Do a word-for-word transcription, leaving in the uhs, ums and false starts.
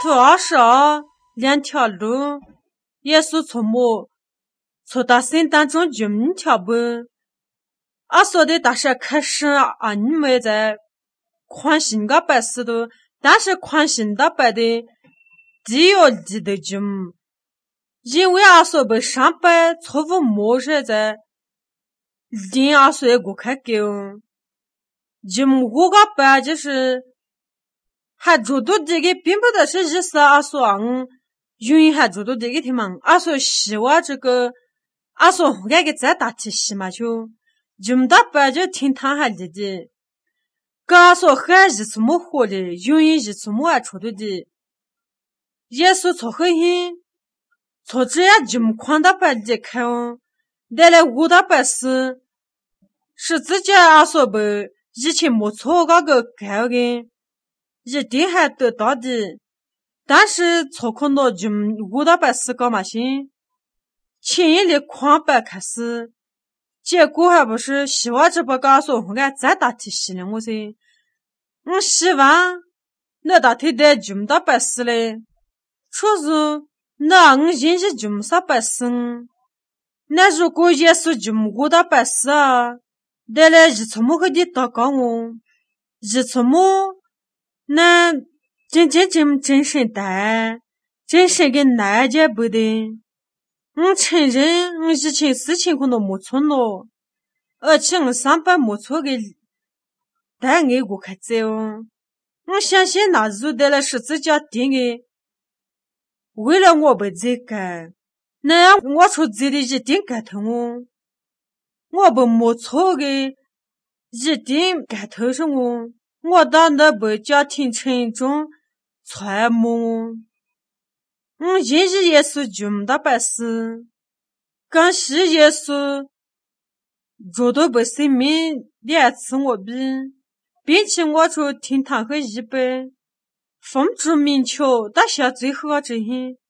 图二十二两条路，耶稣从我从大圣当中军条步，阿说的大是开始啊，你们在宽心个白事的，但是宽心的白的，只有记得军，因为阿说被上百错误模式在，连阿说也不开给哦，军我个白就是。还做到这个并不得是意思阿说嗯，云还做到这个地方，阿说希望这个阿说那个再大体系嘛就，就没得白就听他还的的，个阿说还是怎么活的，云是怎么还出的的，耶稣从后hin，从这样就没宽的白的开哦，带来我的白事，是自己阿说被以前没错个个开的。一定还得到的，但是错可能就我的白事搞嘛行，前一的宽白开始，结果还不是希望这不告诉我该再大体系了我噻，我希望那大体的就没得白事嘞，确实那我现在就没啥白事，那如果耶稣就没我的白事啊，带来一次么会的祷告我，一次么。那真真真真是的，真是个难解不的。我承认我以前事情可能没错了，而且我上班没错的，但我我开走。我相信那日的了是自己定的，为了我被这个，那样我出自的一定改头我，我不没错的，一定改头上我。我当那被家庭沉重揣摩，我现在也是就没得白事，刚是也是做到被生命两次我比，并且我就听他和一杯，风烛明确，但下最后这些。